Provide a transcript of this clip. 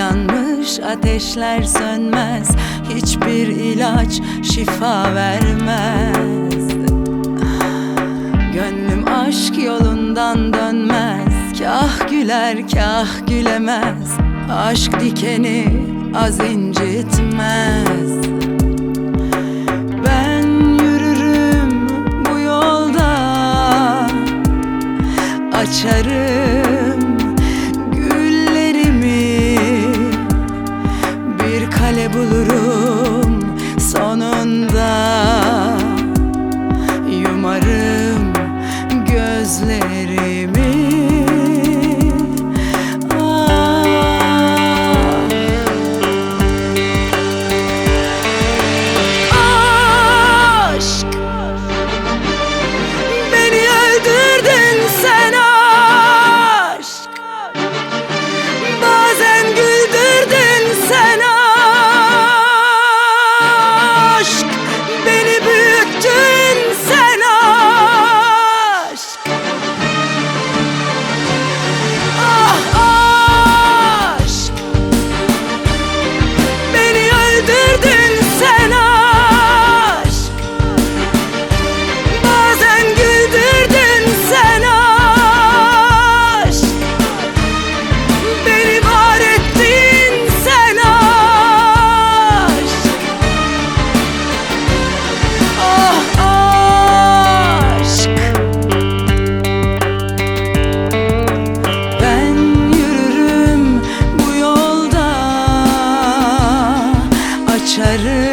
yanmış ateşler sönmez, hiçbir ilaç şifa vermez. Gönlüm aşk yolundan dönmez, kah güler kah gülemez. Aşk dikeni az incitmez. Ben yürürüm bu yolda, açarım güllerimi, bir kale bulurum sonunda. Yumarım gözlerimi. Aşk, beni öldürdün sen aşk. Bazen güldürdün sen aşk. Beni büyüttün sen aşk. Ah aşk, beni öldürdün sen aşk. Bazen güldürdün sen aşk. Beni var ettin sen aşk. Ah aşk, ben yürürüm bu yolda, açarım